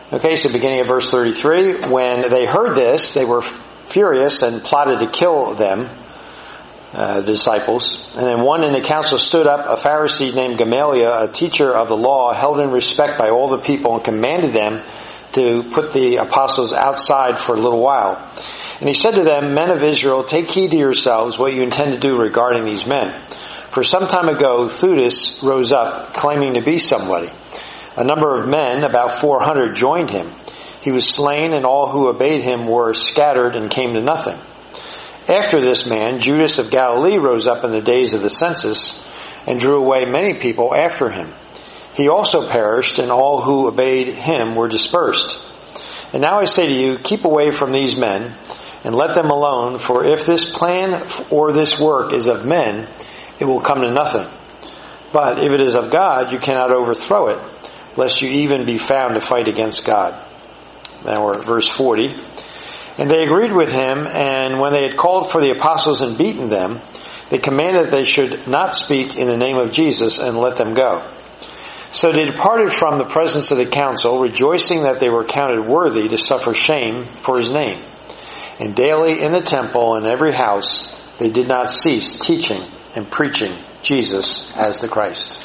Okay, so beginning at verse 33, when they heard this, they were furious and plotted to kill them, the disciples. And then one in the council stood up, a Pharisee named Gamaliel, a teacher of the law, held in respect by all the people, and commanded them to put the apostles outside for a little while. And he said to them, "Men of Israel, take heed to yourselves what you intend to do regarding these men. For some time ago, Theudas rose up, claiming to be somebody. A number of men, about 400, joined him. He was slain, and all who obeyed him were scattered and came to nothing. After this man, Judas of Galilee rose up in the days of the census and drew away many people after him. He also perished, and all who obeyed him were dispersed. And now I say to you, keep away from these men and let them alone, for if this plan or this work is of men, it will come to nothing. But if it is of God, you cannot overthrow it, lest you even be found to fight against God." Now we're at verse 40. "And they agreed with him, and when they had called for the apostles and beaten them, they commanded that they should not speak in the name of Jesus, and let them go. So they departed from the presence of the council, rejoicing that they were counted worthy to suffer shame for his name. And daily in the temple and every house they did not cease teaching and preaching Jesus as the Christ."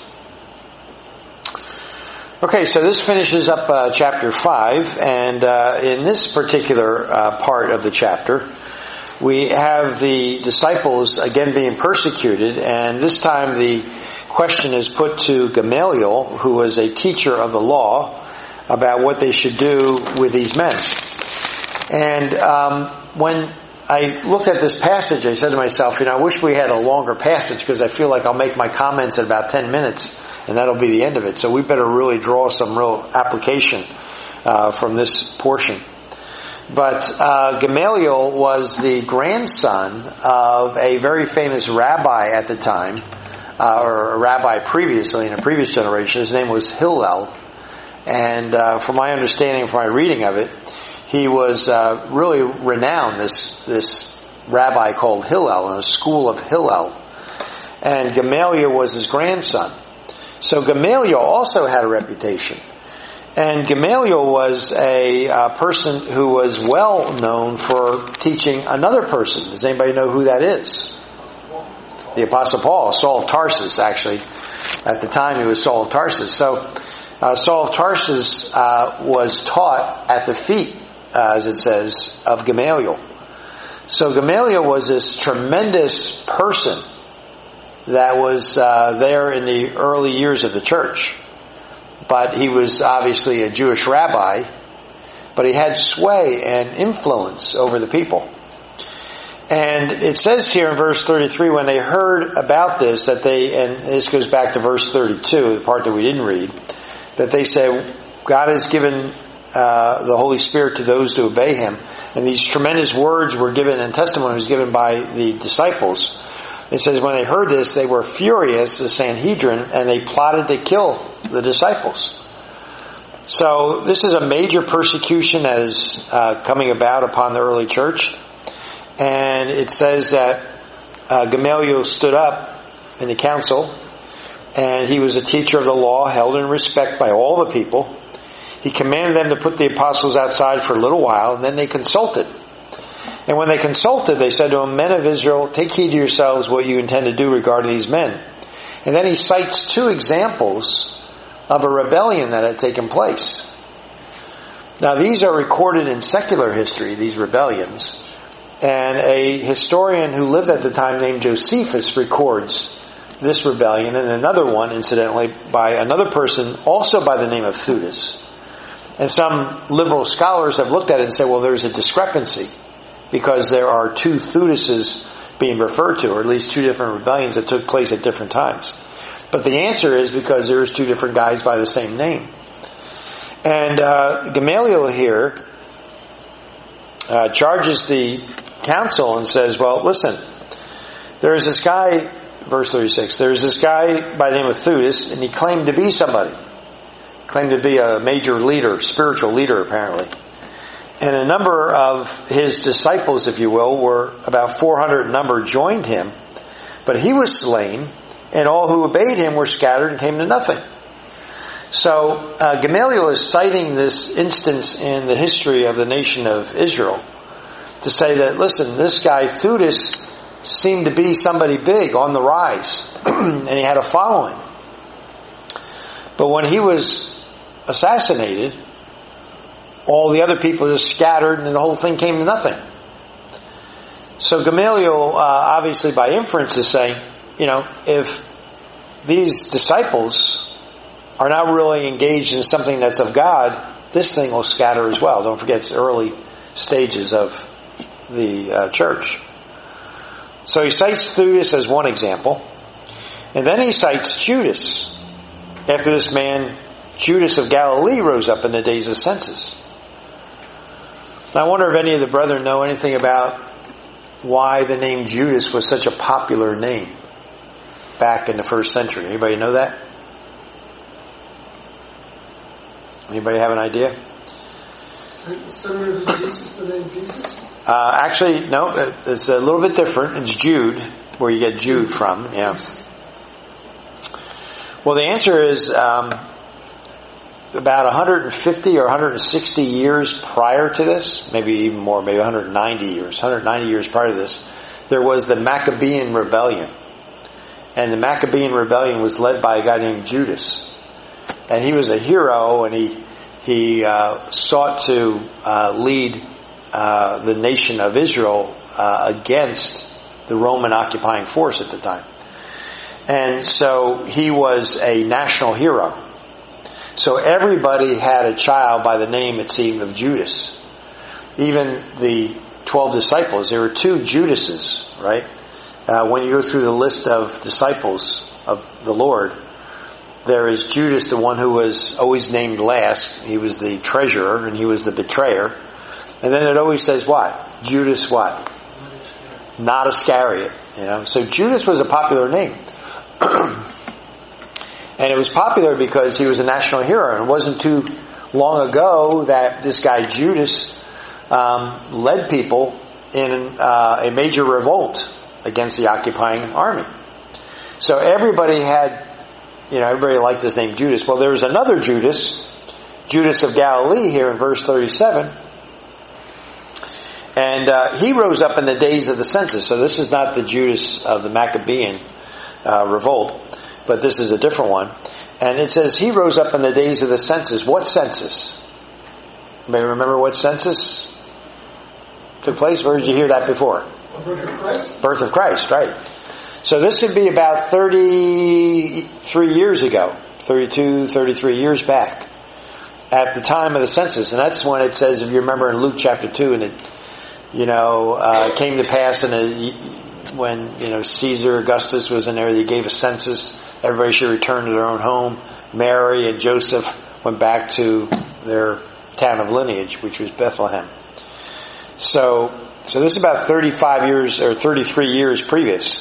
Okay, so this finishes up chapter 5, and in this particular part of the chapter, we have the disciples again being persecuted, and this time the question is put to Gamaliel, who was a teacher of the law, about what they should do with these men. And when I looked at this passage, I said to myself, I wish we had a longer passage, because I feel like I'll make my comments in about 10 minutes, and that'll be the end of it. So we better really draw some real application from this portion. But Gamaliel was the grandson of a very famous rabbi at the time, or a rabbi previously in a previous generation. His name was Hillel. And from my understanding, from my reading of it, he was really renowned, this rabbi called Hillel, in a school of Hillel. And Gamaliel was his grandson. So Gamaliel also had a reputation. And Gamaliel was a person who was well known for teaching another person. Does anybody know who that is? The Apostle Paul, Saul of Tarsus, actually. At the time he was Saul of Tarsus. So Saul of Tarsus was taught at the feet, as it says, of Gamaliel. So Gamaliel was this tremendous person that was there in the early years of the church. But he was obviously a Jewish rabbi, but he had sway and influence over the people. And it says here in verse 33, when they heard about this, that they, and this goes back to verse 32, the part that we didn't read, that they said, God has given the Holy Spirit to those who obey him. And these tremendous words were given, and testimony was given by the disciples. It says, when they heard this, they were furious, the Sanhedrin, and they plotted to kill the disciples. So this is a major persecution that is coming about upon the early church. And it says that Gamaliel stood up in the council, and he was a teacher of the law, held in respect by all the people. He commanded them to put the apostles outside for a little while, and then they consulted. And when they consulted, they said to him, "Men of Israel, take heed to yourselves what you intend to do regarding these men." And then he cites two examples of a rebellion that had taken place. Now these are recorded in secular history, these rebellions. And a historian who lived at the time named Josephus records this rebellion, and another one, incidentally, by another person also by the name of Theudas. And some liberal scholars have looked at it and said, well, there's a discrepancy, because there are two Theudases being referred to, or at least two different rebellions that took place at different times. But the answer is because there's two different guys by the same name. And Gamaliel here charges the council and says, well, listen, there's this guy, verse 36, there's this guy by the name of Theudas, and he claimed to be somebody. Claimed to be a major leader, spiritual leader apparently. And a number of his disciples, if you will, were about 400 in number, joined him. But he was slain, and all who obeyed him were scattered and came to nothing. So Gamaliel is citing this instance in the history of the nation of Israel to say that, listen, this guy Theudas seemed to be somebody big on the rise, and he had a following. But when he was assassinated, all the other people just scattered and the whole thing came to nothing. So Gamaliel, obviously by inference, is saying, if these disciples are not really engaged in something that's of God, this thing will scatter as well. Don't forget, it's early stages of the church. So he cites Theudas as one example. And then he cites Judas. After this man, Judas of Galilee, rose up in the days of census. Now I wonder if any of the brethren know anything about why the name Judas was such a popular name back in the first century. Anybody know that? Anybody have an idea? Similar to Jesus, the name Jesus? Actually, no, it's a little bit different. It's Jude, where you get Jude from, yeah. Well, the answer is about 150 or 160 years prior to this, maybe even more, maybe 190 years prior to this, there was the Maccabean Rebellion. And the Maccabean Rebellion was led by a guy named Judas. And he was a hero, and he sought to lead the nation of Israel against the Roman occupying force at the time. And so he was a national hero. So everybody had a child by the name, it seemed, of Judas. Even the 12 disciples, there were 2 Judases, right? When you go through the list of disciples of the Lord, there is Judas, the one who was always named last. He was the treasurer and he was the betrayer. And then it always says what? Judas what? Not Iscariot. So Judas was a popular name. And it was popular because he was a national hero. And it wasn't too long ago that this guy Judas led people in a major revolt against the occupying army. So everybody had, everybody liked this name Judas. Well, there was another Judas, Judas of Galilee, here in verse 37. And he rose up in the days of the census. So this is not the Judas of the Maccabean revolt, but this is a different one. And it says he rose up in the days of the census. What census? Anybody remember what census took place? Where did you hear that before? Birth of Christ. Birth of Christ, right. So this would be about 33 years ago, 32, 33 years back, at the time of the census. And that's when it says, if you remember in Luke chapter 2, and it, came to pass when Caesar Augustus was in there, he gave a census. Everybody should return to their own home. Mary and Joseph went back to their town of lineage, which was Bethlehem. So this is about 35 years or 33 years previous.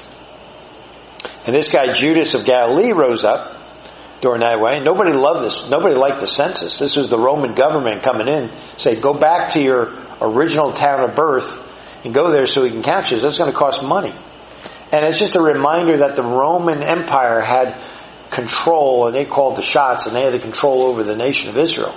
And this guy Judas of Galilee rose up during that way. Nobody loved this. Nobody liked the census. This was the Roman government coming in, say, go back to your original town of birth and go there so we can count you. That's going to cost money. And it's just a reminder that the Roman Empire had control, and they called the shots, and they had the control over the nation of Israel.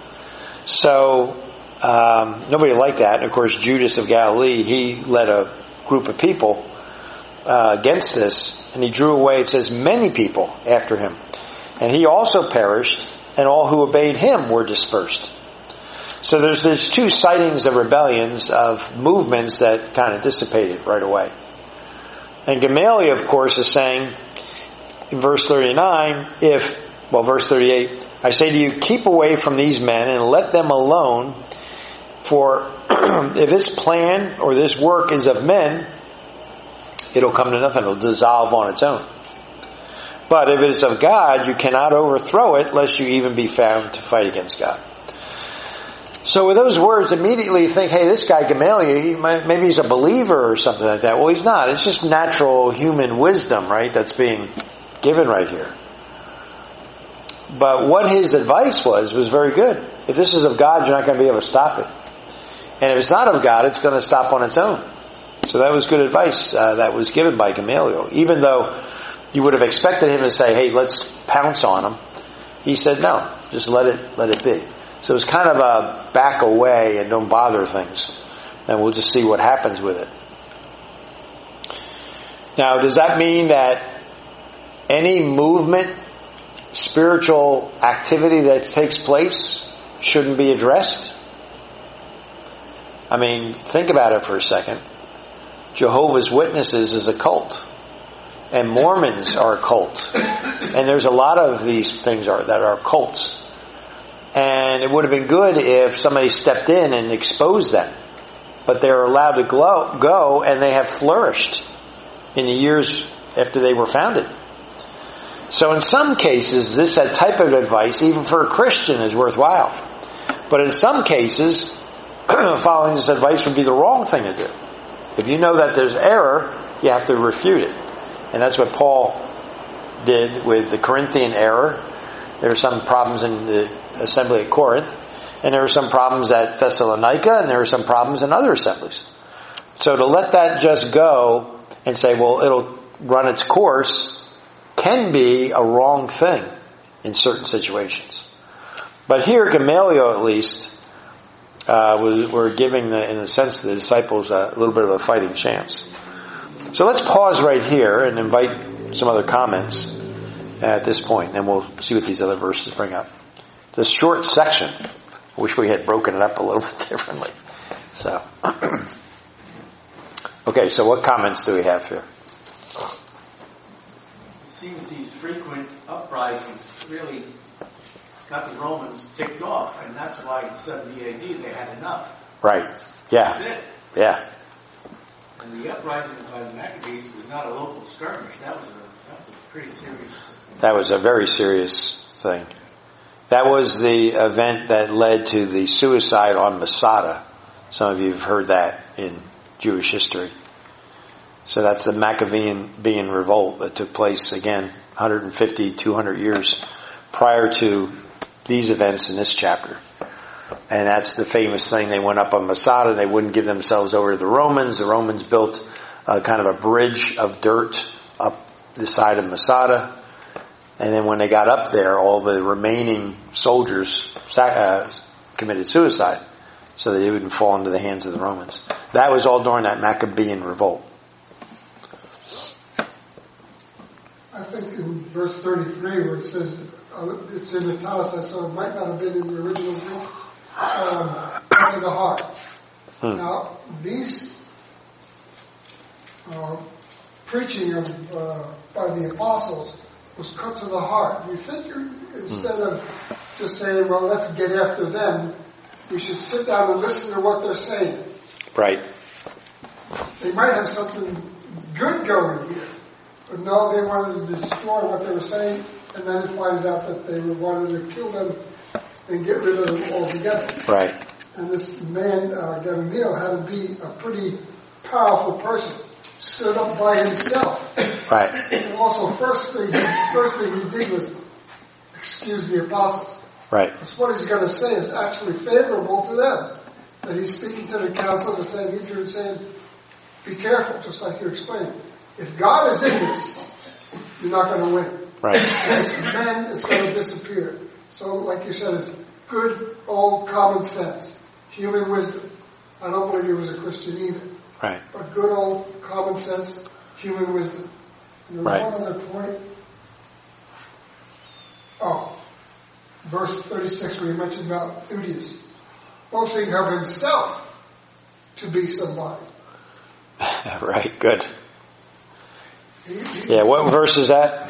So nobody liked that. And of course, Judas of Galilee, he led a group of people against this, and he drew away, it says, many people after him. And he also perished, and all who obeyed him were dispersed. So there's 2 sightings of rebellions, of movements that kind of dissipated right away. And Gamaliel, of course, is saying in verse 39, verse 38, I say to you, keep away from these men and let them alone, for if this plan or this work is of men, it'll come to nothing. It'll dissolve on its own. But if it is of God, you cannot overthrow it, lest you even be found to fight against God. So with those words, immediately you think, hey, this guy Gamaliel, maybe he's a believer or something like that. Well, he's not. It's just natural human wisdom, right, that's being given right here. But what his advice was very good. If this is of God, you're not going to be able to stop it. And if it's not of God, it's going to stop on its own. So that was good advice that was given by Gamaliel. Even though you would have expected him to say, hey, let's pounce on him. He said, no, just let it be. So it's kind of a back away and don't bother things. And we'll just see what happens with it. Now, does that mean that any movement, spiritual activity that takes place shouldn't be addressed? I mean, think about it for a second. Jehovah's Witnesses is a cult. And Mormons are a cult. And there's a lot of these things that are cults. And it would have been good if somebody stepped in and exposed them. But they're allowed to go, and they have flourished in the years after they were founded. So in some cases, this type of advice, even for a Christian, is worthwhile. But in some cases, following this advice would be the wrong thing to do. If you know that there's error, you have to refute it. And that's what Paul did with the Corinthian error. There were some problems in the assembly at Corinth, and there were some problems at Thessalonica, and there were some problems in other assemblies. So to let that just go and say, well, it'll run its course, can be a wrong thing in certain situations. But here, Gamaliel at least, were giving, in a sense, the disciples a little bit of a fighting chance. So let's pause right here and invite some other comments at this point, and we'll see what these other verses bring up. It's a short section. I wish we had broken it up a little bit differently. So, okay, so what comments do we have here? It seems these frequent uprisings really got the Romans ticked off, and that's why in 70 AD they had enough. Right. Yeah. That's it. Yeah. And the uprising by the Maccabees was not a local skirmish. That was a pretty serious. That was a very serious thing. That was the event that led to the suicide on Masada. Some of you have heard that in Jewish history. So that's the Maccabean revolt that took place, again, 150, 200 years prior to these events in this chapter. And that's the famous thing. They went up on Masada. They wouldn't give themselves over to the Romans. The Romans built kind of a bridge of dirt up the side of Masada. And then when they got up there, all the remaining soldiers committed suicide so that they wouldn't fall into the hands of the Romans. That was all during that Maccabean revolt. I think in verse 33 where it says, it's in italicized, so it might not have been in the original Greek, to the heart. Now, these preaching by the apostles was cut to the heart. You think instead of just saying, well, let's get after them, we should sit down and listen to what they're saying. Right. They might have something good going here, but no, they wanted to destroy what they were saying, and then it finds out that they wanted to kill them and get rid of them altogether. Right. And this man, Gamaliel, had to be a pretty powerful person. Stood up by himself. Right. And also, first thing he did was excuse the apostles. Right. Because what he's going to say is actually favorable to them. That he's speaking to the council of Sanhedrin and saying, be careful, just like you explained. If God is in this, you're not going to win. Right. And it's men, it's going to disappear. So, like you said, it's good old common sense, human wisdom. I don't believe he was a Christian either. Right. But good old common sense, human wisdom. And there was Right. one other point. Oh, verse 36 where you mentioned about Theudius, boasting of himself to be somebody. Right, good. Yeah, what verse is that?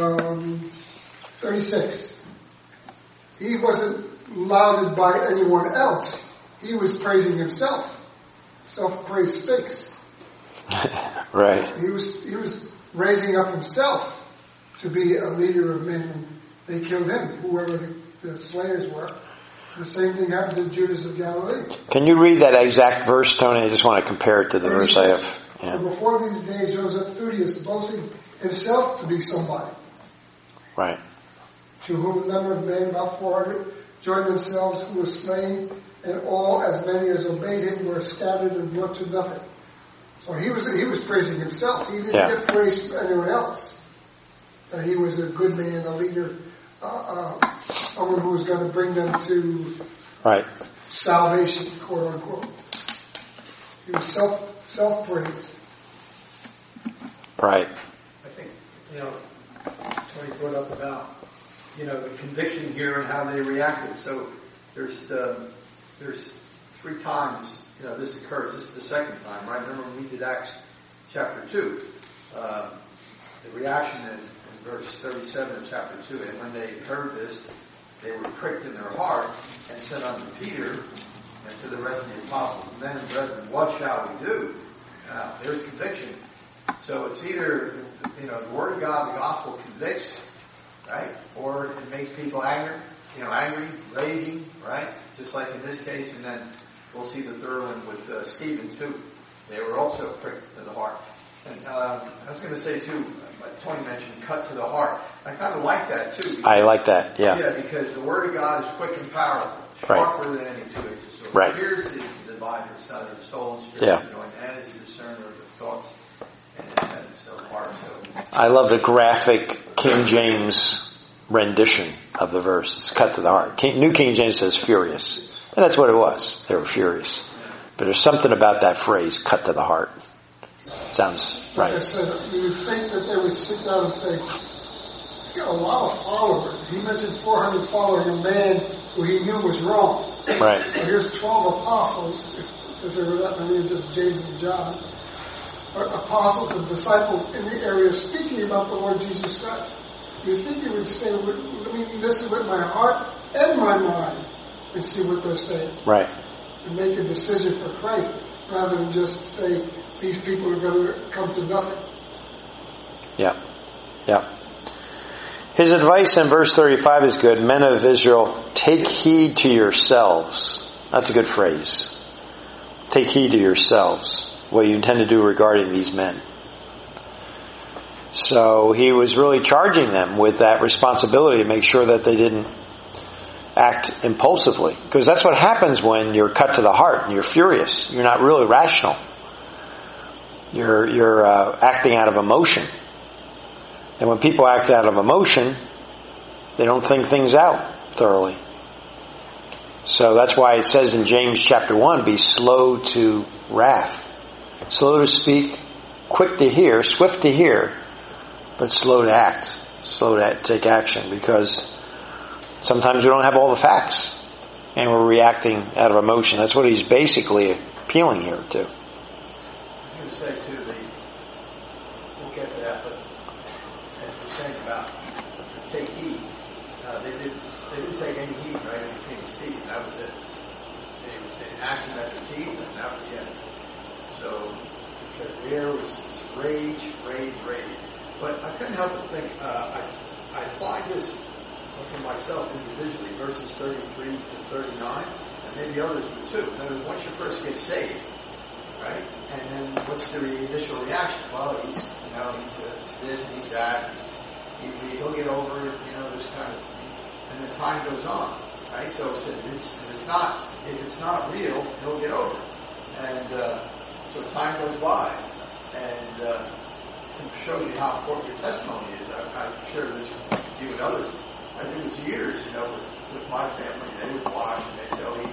36. He wasn't lauded by anyone else. He was praising himself. Self-praise stinks. Right. He was raising up himself to be a leader of men, and they killed him, whoever the slayers were. The same thing happened to Judas of Galilee. Can you read that exact verse, Tony? I just want to compare it to the 36. verse I have. Yeah. And before these days rose up Theudius, boasting himself to be somebody, Right. to whom a number of men, about 400, joined themselves, who were slain, and all, as many as obeyed him, were scattered and brought to nothing. So he was praising himself. He didn't get praise from anyone else. That he was a good man, a leader, someone who was going to bring them to Right. salvation, quote unquote. He was self-praised. Right. I think, Tony brought up about, the conviction here and how they reacted. So there's 3 times, this occurs. This is the second time, right? Remember when we did Acts chapter 2. The reaction is in verse 37 of chapter 2. And when they heard this, they were pricked in their heart and said unto Peter and to the rest of the apostles, Men and brethren, what shall we do? There's conviction. So it's either, the Word of God, the gospel convicts, right? Or it makes people angry, raging, right? Just like in this case, and then we'll see the third one with Stephen too. They were also pricked to the heart. And I was going to say too, like Tony mentioned, cut to the heart. I kind of like that too. I like that, yeah. Yeah, because the Word of God is quick and powerful, sharper than any two-edged sword. Right. Pierces the divider of the soul and spirit, Yeah. and is a discerner of the thoughts and intents of the heart. So I love the graphic King James rendition of the verse. It's cut to the heart. New King James says furious. And that's what it was. They were furious. But there's something about that phrase, cut to the heart. Sounds right. Like I said, you would think that they would sit down and say, he's got a lot of followers. He mentioned 400 following a man who he knew was wrong. Right. But here's 12 apostles, if there were that many, just James and John, apostles and disciples in the area speaking about the Lord Jesus Christ. You think you would say, let me listen with my heart and my mind and see what they're saying. Right. And make a decision for Christ rather than just say, these people are going to come to nothing. Yeah. Yeah. His advice in verse 35 is good. Men of Israel, take heed to yourselves. That's a good phrase. Take heed to yourselves, what you intend to do regarding these men. So he was really charging them with that responsibility to make sure that they didn't act impulsively. Because that's what happens when you're cut to the heart and you're furious. You're not really rational. You're acting out of emotion. And when people act out of emotion, they don't think things out thoroughly. So that's why it says in James chapter 1, be slow to wrath. Slow to speak, quick to hear, swift to hear, but slow to act. Slow to take action, because sometimes we don't have all the facts and we're reacting out of emotion. That's what he's basically appealing here to. I was going to say too, we'll get to that, but as we're saying about take heed, they didn't take any heed, right, when it came to Stephen. That was it. They asked him at the teeth, and that was it. So, because there was rage. But I couldn't help but think, I applied this for myself individually, verses 33 to 39, and maybe others would too. In other words, once you first get saved, right, and then what's the initial reaction? Well, he's this and he's that. He'll get over it, this kind of, and then time goes on, right? So if it's not real, he'll get over it. And so time goes by, and to show you how important your testimony is, I've shared this with you and others. I think it was years, with my family. They would watch and they'd say,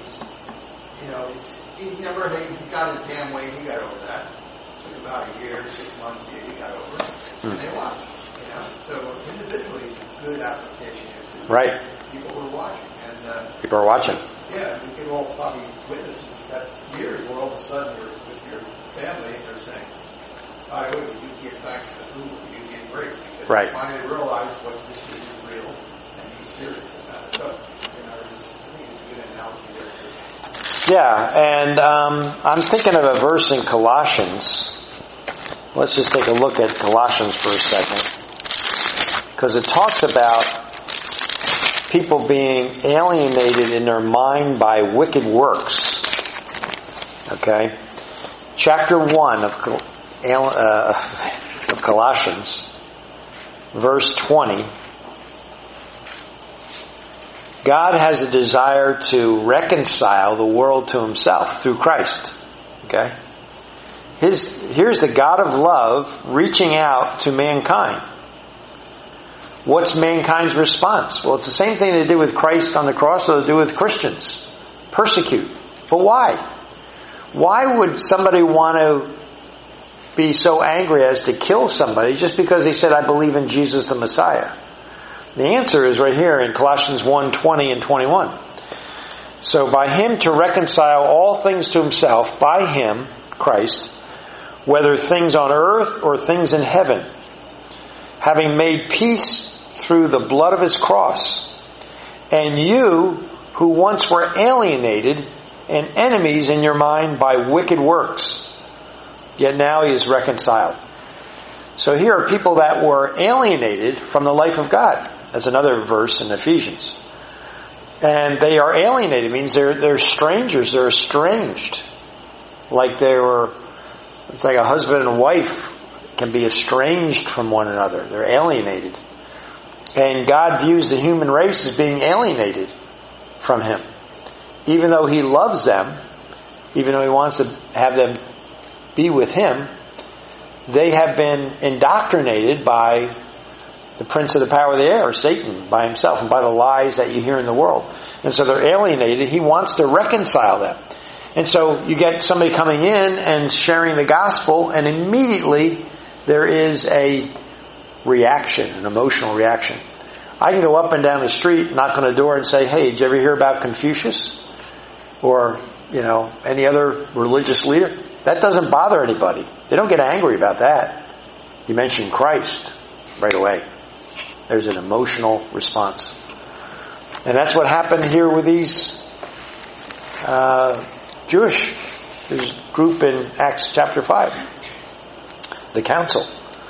he never got his damn way. He got over that. It took about a year, 6 months. He got over it. And they watched. So individually, it's a good application here too. Right. People were watching, and people are watching. Yeah, we can all probably witness that years where all of a sudden you're with your family and they're saying, "By the way, would you give thanks to who? Would you give grace?" Because right. They finally realize what this is real and he's serious about it. So, I think it's a good analogy there too. Yeah, and I'm thinking of a verse in Colossians. Let's just take a look at Colossians for a second. Because it talks about people being alienated in their mind by wicked works. Okay? Chapter 1 of Colossians, verse 20. God has a desire to reconcile the world to himself through Christ. Okay? Here's the God of love reaching out to mankind. What's mankind's response? Well, it's the same thing they did with Christ on the cross that they do with Christians. Persecute. But why? Why would somebody want to be so angry as to kill somebody just because they said, I believe in Jesus the Messiah? The answer is right here in Colossians 1:20 and 21. So by him to reconcile all things to himself, by him, Christ, whether things on earth or things in heaven, having made peace through the blood of his cross. And you, who once were alienated and enemies in your mind by wicked works, yet now he is reconciled. So here are people that were alienated from the life of God. That's another verse in Ephesians. And they are alienated. It means they're strangers. They're estranged. Like it's like a husband and wife can be estranged from one another. They're alienated. And God views the human race as being alienated from him. Even though he loves them, even though he wants to have them be with him, they have been indoctrinated by the prince of the power of the air, Satan, by himself, and by the lies that you hear in the world. And so they're alienated. He wants to reconcile them. And so you get somebody coming in and sharing the gospel, and immediately there is a reaction, an emotional reaction. I can go up and down the street, knock on the door and say, hey, did you ever hear about Confucius? Or, any other religious leader? That doesn't bother anybody. They don't get angry about that. You mention Christ right away. There's an emotional response. And that's what happened here with these this group in Acts chapter 5. The council.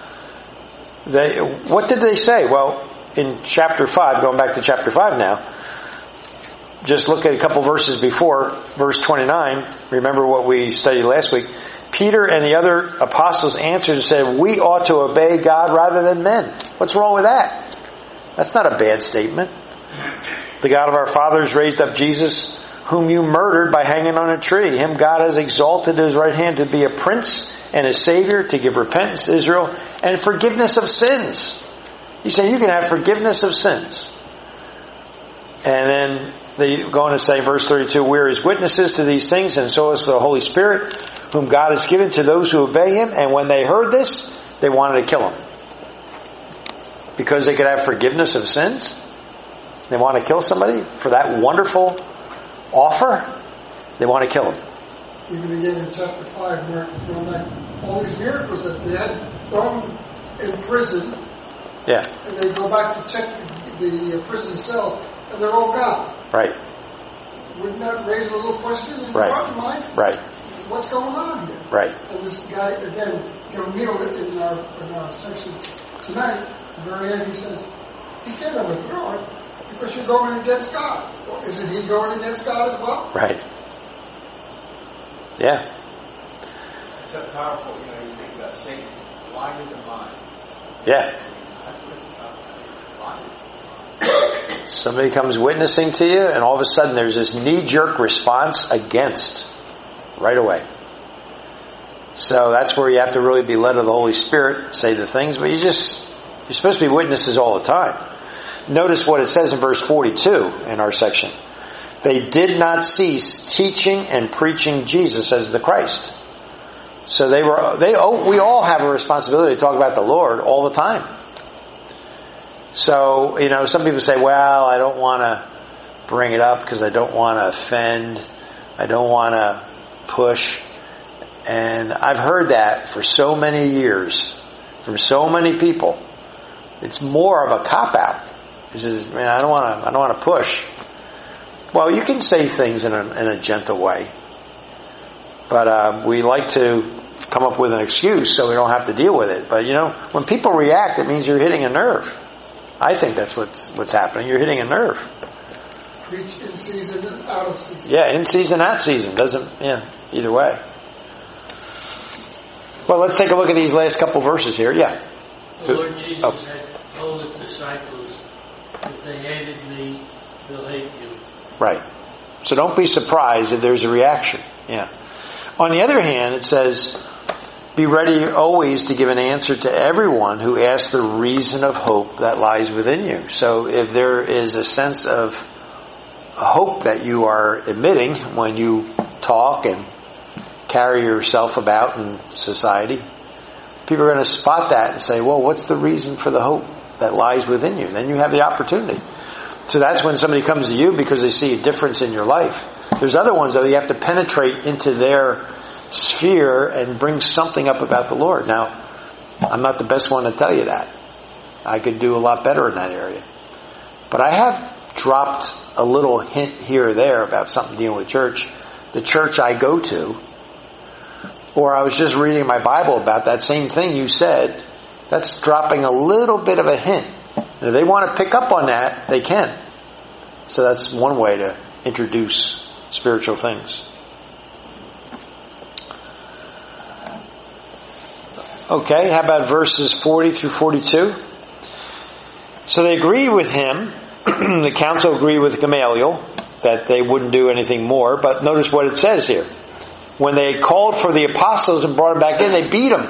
What did they say? Well, in chapter 5, going back to chapter 5 now, just look at a couple verses before, verse 29. Remember what we studied last week. Peter and the other apostles answered and said, we ought to obey God rather than men. What's wrong with that? That's not a bad statement. The God of our fathers raised up Jesus, whom you murdered by hanging on a tree. Him God has exalted to his right hand to be a prince and a savior, to give repentance to Israel and forgiveness of sins. He said you can have forgiveness of sins. And then they go on to say, verse 32, we are his witnesses to these things, and so is the Holy Spirit, whom God has given to those who obey him. And when they heard this, they wanted to kill him. Because they could have forgiveness of sins? They want to kill somebody for that wonderful offer? They want to kill him. Even again in chapter 5, where all these miracles that they had thrown in prison. Yeah. And they go back to check the prison cells, and they're all gone. Right. Wouldn't that raise a little question in your mind? Right. What's going on here? Right. And this guy, again, Gamil in our section tonight, at the very end, he says, you can't overthrow it because you're going against God. Well, isn't he going against God as well? Right. Yeah. It's so powerful, you think about Satan, blinded the minds. Yeah. Somebody comes witnessing to you, and all of a sudden there's this knee-jerk response against right away. So that's where you have to really be led of the Holy Spirit, say the things, but you're supposed to be witnesses all the time. Notice what it says in verse 42 in our section. They did not cease teaching and preaching Jesus as the Christ. So we all have a responsibility to talk about the Lord all the time. So, some people say, well, I don't want to bring it up because I don't want to offend. I don't want to push. And I've heard that for so many years from so many people. It's more of a cop-out. It's just, I don't want to push. Well, you can say things in a gentle way. But we like to come up with an excuse so we don't have to deal with it. But, when people react, it means you're hitting a nerve. I think that's what's happening. You're hitting a nerve. Preach in season and out of season. Yeah, in season, out season. Either way. Well, let's take a look at these last couple verses here. Yeah. The Lord Jesus had told his disciples, if they hated me, they'll hate you. Right. So don't be surprised if there's a reaction. Yeah. On the other hand, it says, Be ready always to give an answer to everyone who asks the reason of hope that lies within you. So if there is a sense of hope that you are emitting when you talk and carry yourself about in society, people are going to spot that and say, well, what's the reason for the hope that lies within you? Then you have the opportunity. So that's when somebody comes to you because they see a difference in your life. There's other ones, though, you have to penetrate into their sphere and bring something up about the Lord. Now, I'm not the best one to tell you that. I could do a lot better in that area. But I have dropped a little hint here or there about something dealing with church. The church I go to, or I was just reading my Bible about that same thing you said, that's dropping a little bit of a hint. And if they want to pick up on that, they can. So that's one way to introduce spiritual things. Okay, how about verses 40 through 42? So they agreed with him. The council agreed with Gamaliel that they wouldn't do anything more. But notice what it says here. When they called for the apostles and brought them back in, they beat them.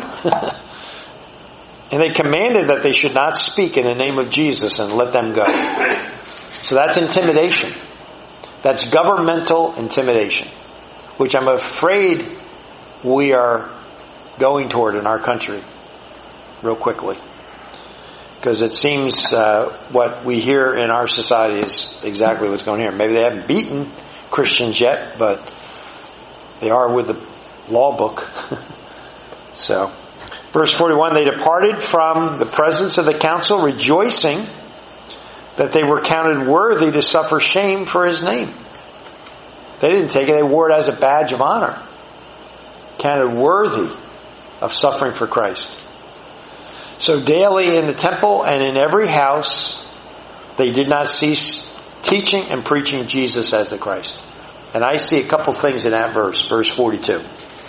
And they commanded that they should not speak in the name of Jesus and let them go. So that's intimidation. That's governmental intimidation, which I'm afraid we are going toward in our country real quickly. Because it seems what we hear in our society is exactly what's going on here. Maybe they haven't beaten Christians yet, but they are with the law book. So, verse 41, they departed from the presence of the council, rejoicing that they were counted worthy to suffer shame for his name. They didn't take it, they wore it as a badge of honor. Counted worthy of suffering for Christ. So daily in the temple and in every house, they did not cease teaching and preaching Jesus as the Christ. And I see a couple things in that verse 42.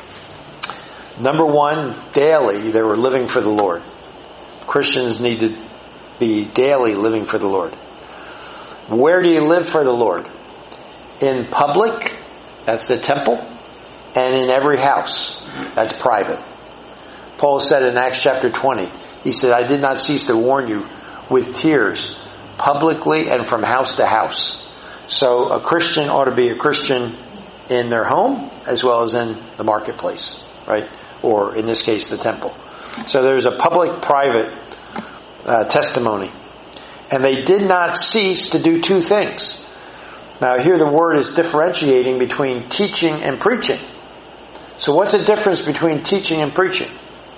Number one, daily they were living for the Lord. Christians need to be daily living for the Lord. Where do you live for the Lord? In public, that's the temple, and in every house, that's private. Paul said in Acts chapter 20, he said, I did not cease to warn you with tears, publicly and from house to house. So a Christian ought to be a Christian in their home as well as in the marketplace, right? Or in this case, the temple. So there's a public-private testimony. And they did not cease to do two things. Now here the word is differentiating between teaching and preaching. So what's the difference between teaching and preaching?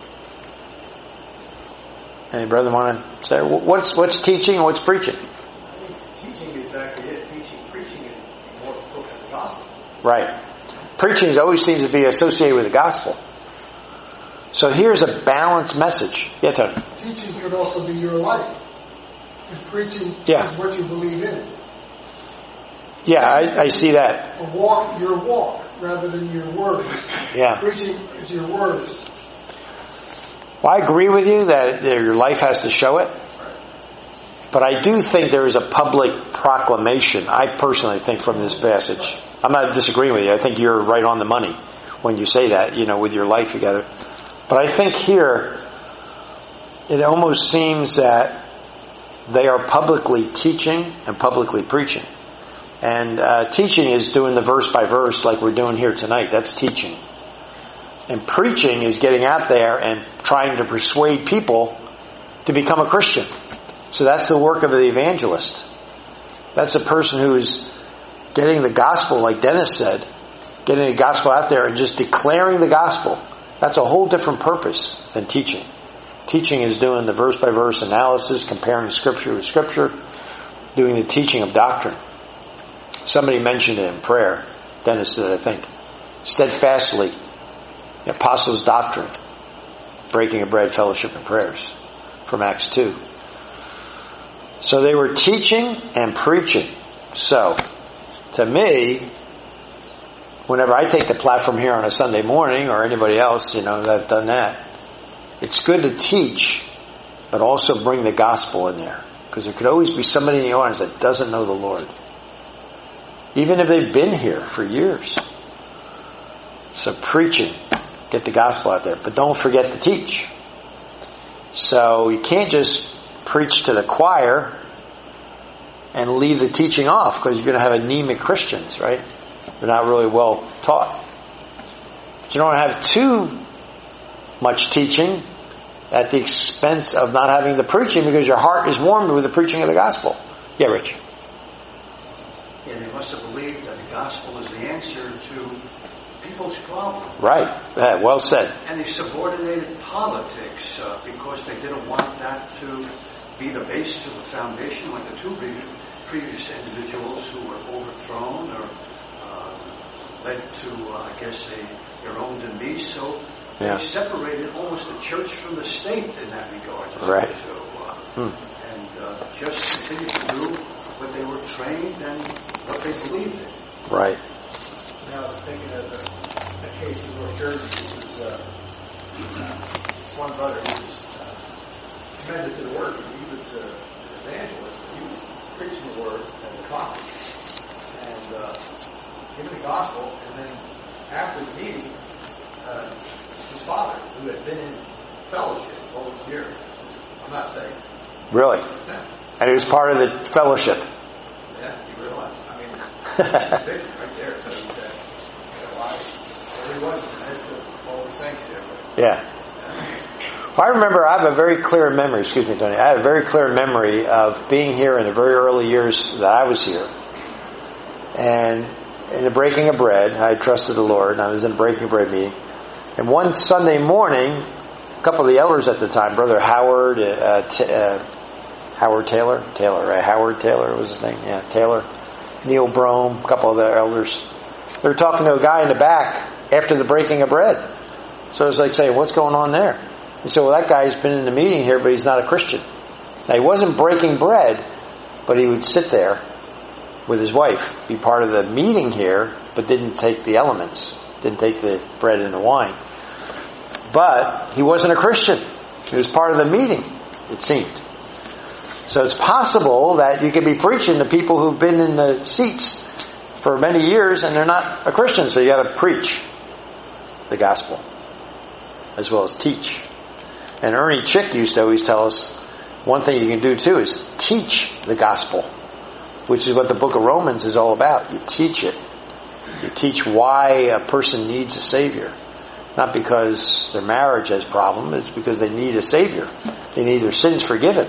Any brother want to say, what's teaching and what's preaching? I think teaching is exactly it. Preaching is more of the gospel. Right. Preaching always seems to be associated with the gospel. So here's a balanced message. Yeah, Tony. Teaching could also be your life. If preaching is what you believe in. Yeah, I see that. Your walk rather than your words. Yeah. Preaching is your words. Well, I agree with you that your life has to show it. But I do think there is a public proclamation, I personally think, from this passage. I'm not disagreeing with you. I think you're right on the money when you say that, with your life you gotta. But I think here, it almost seems that they are publicly teaching and publicly preaching. And teaching is doing the verse by verse like we're doing here tonight. That's teaching. And preaching is getting out there and trying to persuade people to become a Christian. So that's the work of the evangelist. That's a person who's getting the gospel, like Dennis said, getting the gospel out there and just declaring the gospel. That's a whole different purpose than teaching. Teaching is doing the verse by verse analysis, comparing scripture with scripture, doing the teaching of doctrine. Somebody mentioned it in prayer. Dennis did, I think. Steadfastly, the apostles' doctrine, breaking of bread, fellowship, and prayers from Acts 2. So they were teaching and preaching. So, to me, whenever I take the platform here on a Sunday morning, or anybody else, that's done that, it's good to teach, but also bring the gospel in there. Because there could always be somebody in the audience that doesn't know the Lord. Even if they've been here for years. So preaching. Get the gospel out there. But don't forget to teach. So you can't just preach to the choir and leave the teaching off, because you're going to have anemic Christians, right? They're not really well taught. But you don't have too much teaching at the expense of not having the preaching, because your heart is warmed with the preaching of the gospel. Yeah, Rich? Yeah, they must have believed that the gospel is the answer to people's problem. Right. Well said. And they subordinated politics because they didn't want that to be the basis of the foundation, like the two previous individuals who were overthrown or led to, their own demise. So they separated almost the church from the state in that regard. Right. And just continued to do what they were trained and what they believed in. Right. Now I was thinking of a case in North Jersey. This was one brother who was committed to the word. He was an evangelist. He was preaching the word at the conference and giving the gospel. And then after the meeting, his father, who had been in fellowship all those years, I'm not saying. Really? Yeah. And he was part of the fellowship. Yeah, he realized. I mean, right there. So he said, why? Well, he was in the midst of all the saints there. Yeah. I remember, I have a very clear memory, excuse me, Tony, I have a very clear memory of being here in the very early years that I was here. And in the breaking of bread, I trusted the Lord, and I was in a breaking of bread meeting. And one Sunday morning, a couple of the elders at the time, Brother Howard, Howard Taylor, right? Howard Taylor was his name, yeah, Taylor, Neil Brome, a couple of the elders. They were talking to a guy in the back after the breaking of bread. So it was like saying, what's going on there? He said, well, that guy's been in the meeting here, but he's not a Christian. Now, he wasn't breaking bread, but he would sit there with his wife, be part of the meeting here, but didn't take the elements, didn't take the bread and the wine. But he wasn't a Christian. He was part of the meeting, it seemed. So it's possible that you could be preaching to people who've been in the seats for many years and they're not a Christian, so you got to preach the gospel as well as teach. And Ernie Chick used to always tell us, one thing you can do too is teach the gospel, which is what the book of Romans is all about. You teach it. You teach why a person needs a Savior. Not because their marriage has problems, it's because they need a Savior. They need their sins forgiven.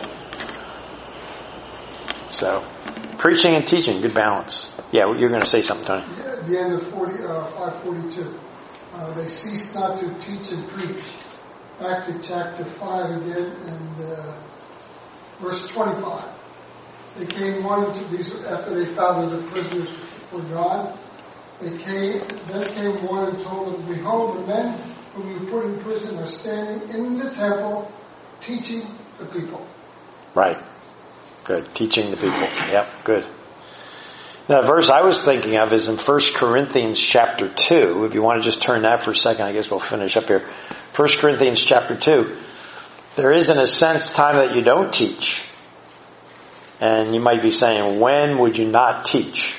So, preaching and teaching, good balance. Yeah, you're going to say something, Tony. Yeah, at the end of 542, they ceased not to teach and preach. Back to chapter 5 again, and verse 25. They came one to these after they found that the prisoners were gone. Then came one and told them, behold, the men whom you put in prison are standing in the temple teaching the people. Right. Good. Teaching the people. Yep. Good. Now, the verse I was thinking of is in 1 Corinthians chapter 2. If you want to just turn that for a second, I guess we'll finish up here. 1 Corinthians chapter 2. There is, in a sense, time that you don't teach. And you might be saying, when would you not teach?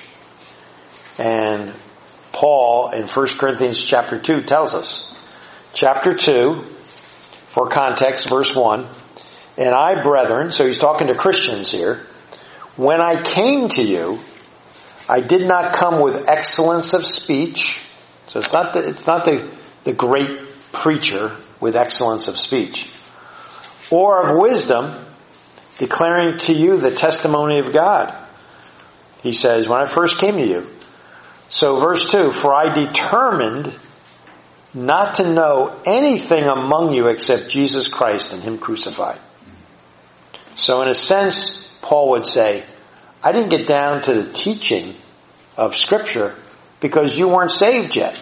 And Paul in 1 Corinthians chapter 2 tells us. Chapter 2, for context, verse 1. And I, brethren, so he's talking to Christians here, when I came to you, I did not come with excellence of speech. So it's not the great preacher with excellence of speech. Or of wisdom, declaring to you the testimony of God. He says, when I first came to you. So verse 2, for I determined not to know anything among you except Jesus Christ and Him crucified. So in a sense, Paul would say, I didn't get down to the teaching of Scripture because you weren't saved yet.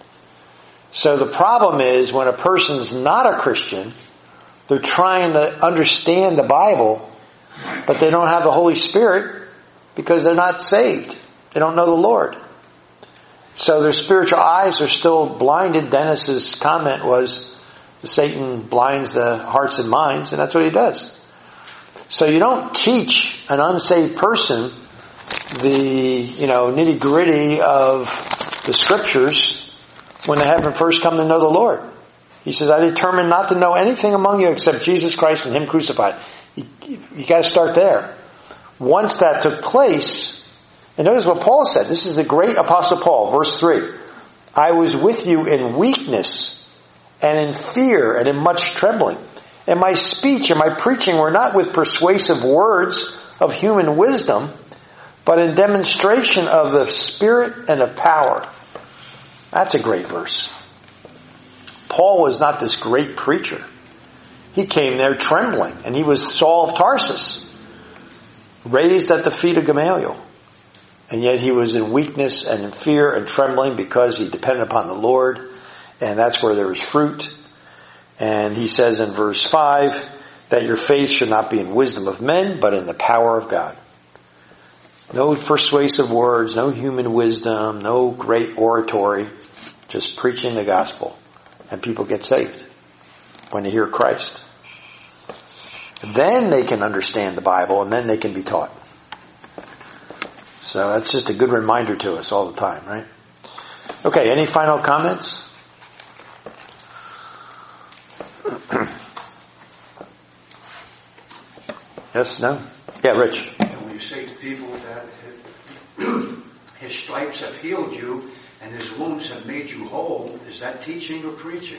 So the problem is when a person's not a Christian, they're trying to understand the Bible, but they don't have the Holy Spirit because they're not saved. They don't know the Lord. So their spiritual eyes are still blinded. Dennis's comment was, Satan blinds the hearts and minds, and that's what he does. So you don't teach an unsaved person the, nitty-gritty of the Scriptures when they haven't first come to know the Lord. He says, I determined not to know anything among you except Jesus Christ and Him crucified. You got to start there. Once that took place, and notice what Paul said. This is the great Apostle Paul, verse 3. I was with you in weakness and in fear and in much trembling. And my speech and my preaching were not with persuasive words of human wisdom, but in demonstration of the Spirit and of power. That's a great verse. Paul was not this great preacher. He came there trembling, and he was Saul of Tarsus, raised at the feet of Gamaliel. And yet he was in weakness and in fear and trembling because he depended upon the Lord, and that's where there was fruit. And he says in verse 5 that your faith should not be in wisdom of men, but in the power of God. No persuasive words, no human wisdom, no great oratory, just preaching the gospel. And people get saved when they hear Christ. Then they can understand the Bible, and then they can be taught. So that's just a good reminder to us all the time, right? Okay, any final comments? Yes, no? Yeah, Rich. And when you say to people that His stripes have healed you and His wounds have made you whole, is that teaching or preaching?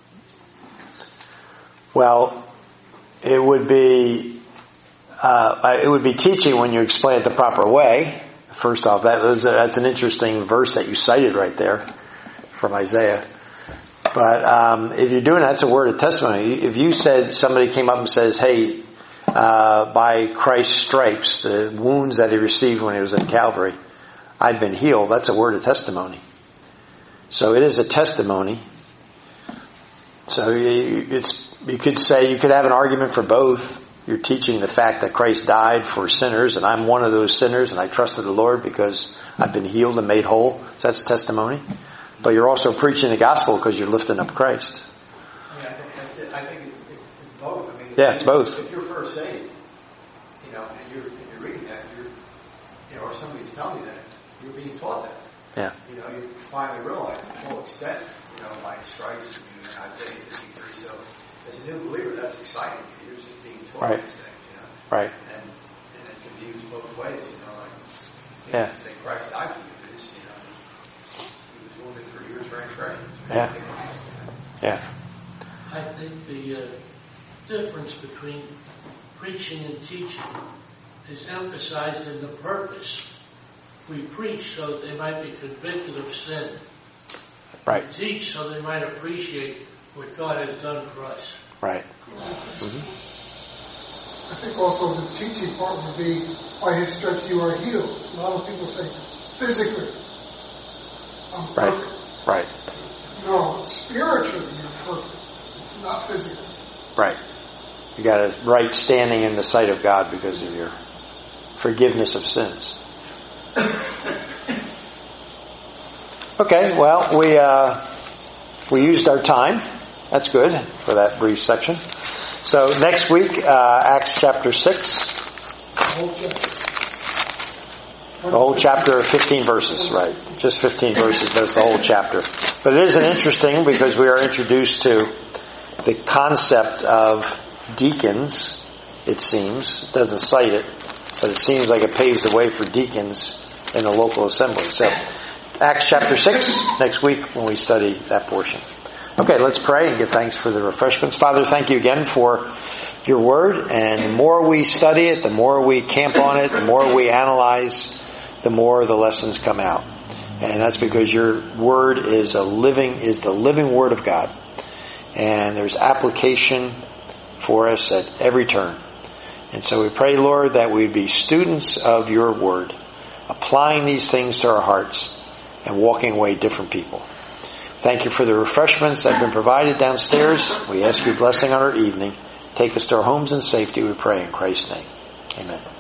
Well, it would be teaching when you explain it the proper way. First off, that's an interesting verse that you cited right there from Isaiah. But if you're doing that's a word of testimony. If you said, somebody came up and says, hey, by Christ's stripes, the wounds that He received when He was in Calvary, I've been healed, that's a word of testimony. So it is a testimony. So you could say, you could have an argument for both. You're teaching the fact that Christ died for sinners, and I'm one of those sinners, and I trusted the Lord because I've been healed and made whole. So that's testimony. But you're also preaching the gospel because you're lifting up Christ. I mean, I think that's it. I think it's both. I mean, yeah, it's both. If you're first saved, and you're reading that, or somebody's telling you that, you're being taught that. Yeah. You finally realize the full extent, by stripes and Isaiah 53. So as a new believer, that's exciting. You're just being taught right. these things, Right. And it can be used both ways, yeah. Say Christ died for you. He was wounded for your transgressions. Yeah. Yeah. I think the difference between preaching and teaching is emphasized in the purpose. We preach so that they might be convicted of sin. Right. We teach so they might appreciate what God has done for us. Right. I think also the teaching part would be, by His stripes you are healed. A lot of people say, physically, I'm perfect. Right. No, spiritually you're perfect, not physically. Right. You got a right standing in the sight of God because of your forgiveness of sins. Okay, well, we used our time. That's good for that brief section. So next week, Acts chapter 6. The whole chapter of 15 verses, right. Just 15 verses, that's the whole chapter. But it is interesting because we are introduced to the concept of deacons, it seems. It doesn't cite it, but it seems like it paves the way for deacons in a local assembly. So, Acts chapter 6, next week when we study that portion. Okay, let's pray and give thanks for the refreshments. Father, thank you again for your word, and the more we study it, the more we camp on it, the more we analyze, the more the lessons come out. And that's because your word is the living word of God. And there's application for us at every turn. And so we pray, Lord, that we'd be students of your word, applying these things to our hearts and walking away different people. Thank you for the refreshments that have been provided downstairs. We ask your blessing on our evening. Take us to our homes in safety, we pray in Christ's name. Amen.